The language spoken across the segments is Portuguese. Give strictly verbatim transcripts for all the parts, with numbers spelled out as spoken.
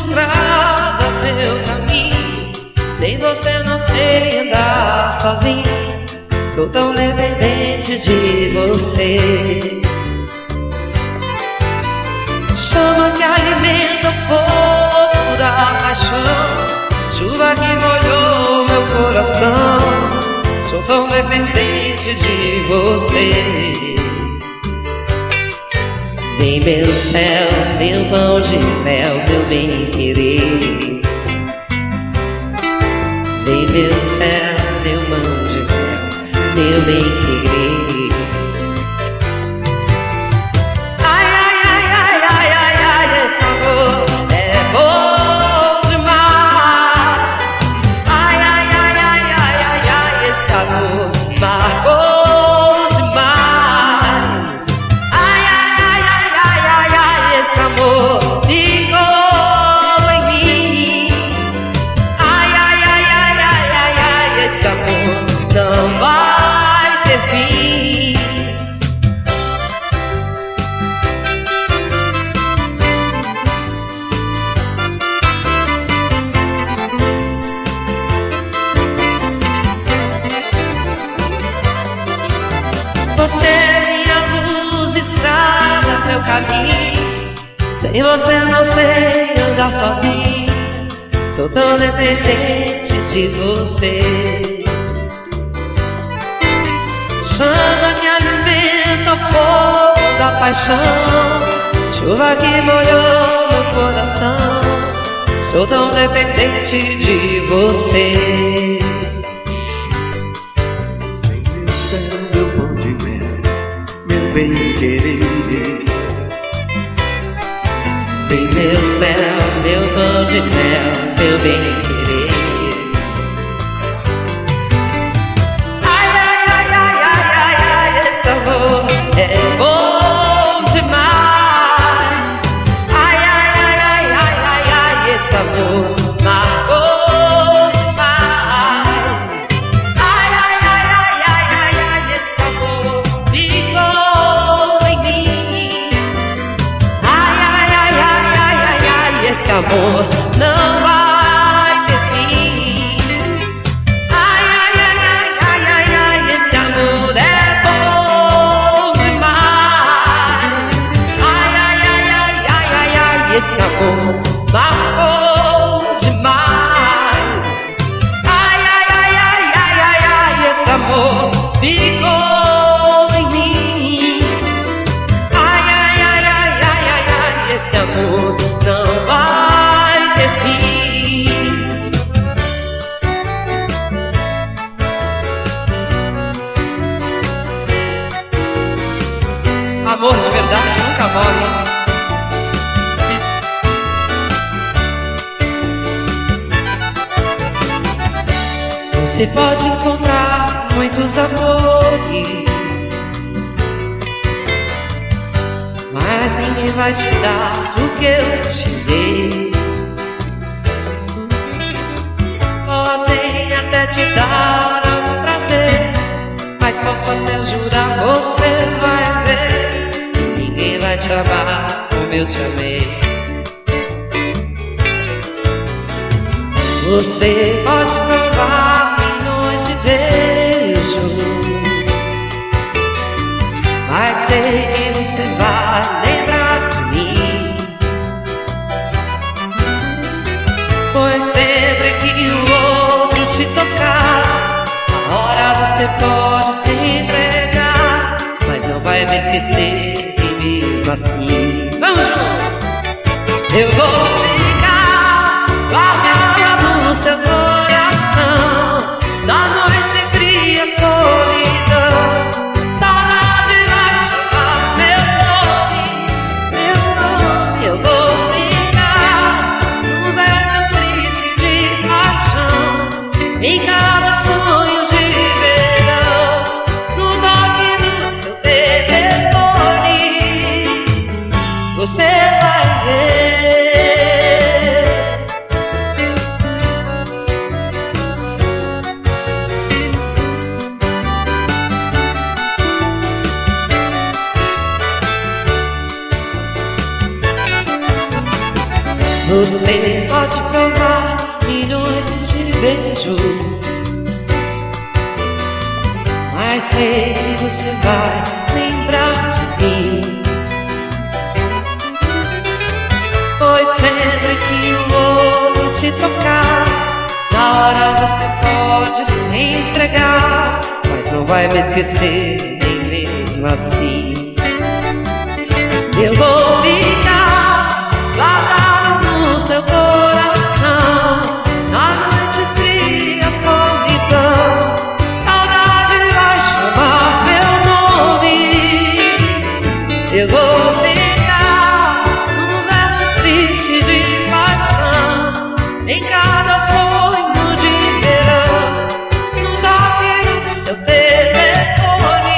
estrada, meu caminho. Sem você não sei andar sozinho. Sou tão dependente de você. Chama que alimenta o fogo da paixão, chuva que molhou meu coração. Sou tão dependente de você. Vem meu céu, meu pão de mel, meu bem-querer. Vem meu céu, meu pão de mel, meu bem-querer. Ai, ai, ai, ai, ai, ai, ai, esse amor é bom demais. Ai, ai, ai, ai, ai, ai, ai, esse amor marcou demais. Ai, ai, ai, ai, ai, ai, ai, esse amor ficou em mim. Ai, ai, ai, ai, ai, ai, ai, esse amor não vai ter fim. Você é minha luz, estrada, meu caminho. Sem você não sei andar sozinho. Sou tão dependente de você. Chama que alimenta o fogo da paixão, chuva que molhou meu coração. Sou tão dependente de você. Meu céu, meu pão de mel, meu bem-querer. Vem meu céu, meu pão de mel, meu bem-querer. Ai, ai, ai, ai, ai, ai, ai, esse amor é bom demais. Ai, ai, ai, ai, ai, ai, ai, esse amor marcou demais. Ai, ai, ai, ai, ai, ai, ai, esse amor ficou em mim. Ai, ai, ai, ai, ai, ai, ai, esse amor não vai ter fim. Ai, ai, ai, ai, ai, ai, ai, esse amor é bom demais. Ai, ai, ai, ai, ai, ai, ai, esse amor marcou demais. Ai, ai, ai, ai, ai, ai, ai, esse amor ficou em mim. Ai, ai, ai, ai, ai, ai, ai, esse amor não vai ter fim. Amor de verdade nunca morre. Você pode encontrar muitos amores, mas ninguém vai te dar o que eu te dei. Podem até te dar algum prazer, mas posso até jurar, você vai ver que ninguém vai te amar como eu te amei. Você pode provar milhões de beijos, mas sei que você vai lembrar de mim. Pois sempre que o outro te tocar, a hora você pode se entregar, mas não vai me esquecer, e mesmo assim vamos juntos. Eu vou ficar guardado no seu coração, da noite fria, solidão. Saudade vai chamar meu nome, meu nome. Eu vou ficar no verso triste de paixão, em cada sonho de verão, no toque do seu telefone. Você vai ver. Você pode provar milhões de beijos, mas sei que você vai lembrar de mim. Pois sempre que o outro te tocar, na hora você pode se entregar, mas não vai me esquecer nem mesmo assim. Eu vou ficar guardado no seu coração, na noite fria, solidão. Saudade vai chamar meu nome. Eu vou ficar num verso triste de paixão, em cada sonho de verão, no toque do seu telefone.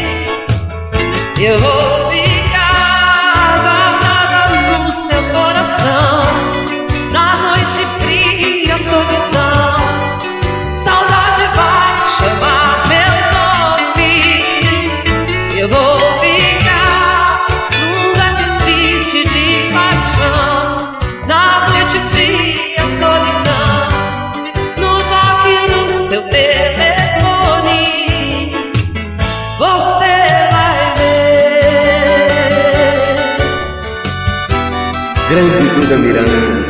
Eu vou ficar guardada no seu coração, na noite fria, solidão. Saudade vai chamar meu nome. Eu vou ficar num verso triste de paixão, na noite fria, solidão, no toque do seu telefone. Você vai ver. Grande Duda Miranda.